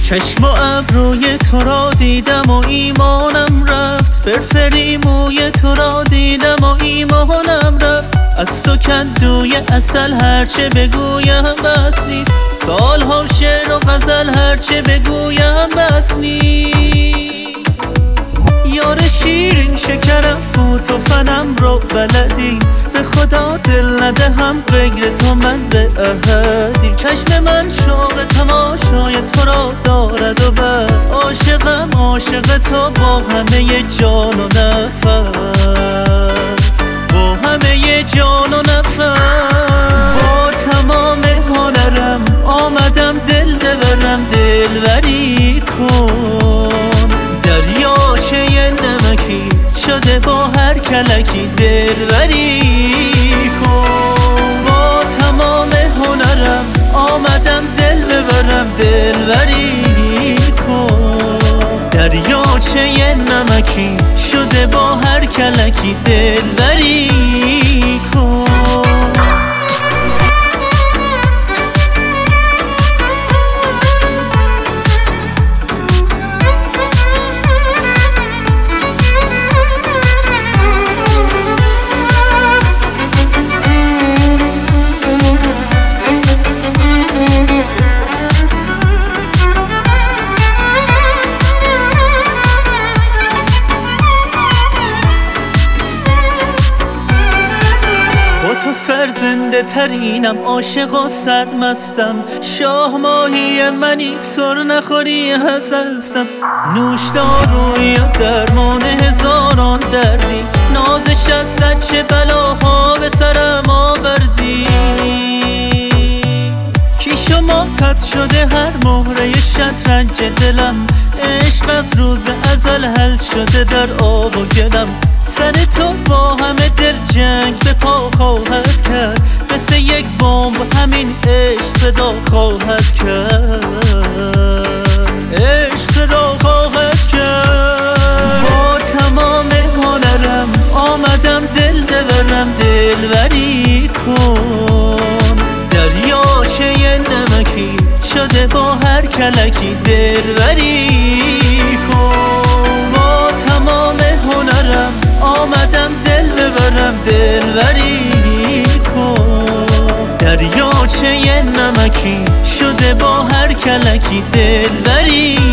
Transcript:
چشم و ابروی تو را دیدم و ایمانم رفت، فرفری موی تو را دیدم و ایمانم رفت. از تو کندوی عسل هرچه بگویم بس نیست، سالها شعر و غزل هرچه بگویم بس نیست. یار شیرین شکرم فوت و فنم رو بلدی، به خدا دل ندهم غیر تو من به احدی. چشم من شوق تماشای تو را دارد و بس، عاشقم عاشق تو با همه جان و نفس، با همه جان و نفس. با تمام هنرم آمدم دل ببرم، دلبری کن. دریاچه نمکی شده با هر کلکی، دلبری کن. با تمام هنرم آمدم دل ببرم، دلبری کن. دریاچه نمکی شده با هر کلکی، دلبری کن. تو سرزنده ترینم، عاشق و سرمستم، شاه ماهی منی سر نخوری هستم. نوش داروی درمان هزاران دردی، نازش از صد چه بلاها به سرم آوردی. کیش و ماتت شده هر مهره شطرنج دلم، عشق از روز ازل حل شده در آب و گلم. سر تو با همه دل جنگ به پا خواهد کرد، مثل یک بمب همین عشق صدا خواهد کرد، عشق صدا خواهد کرد. با تمام هنرم آمدم دل ببرم، دلبری کن. دریاچه نمکی شده با هر کلکی، دلبری کن. با تمام هنرم آمدم دل ببرم، دلبری کن. دریاچه نمکی شده با هر کلکی، دلبری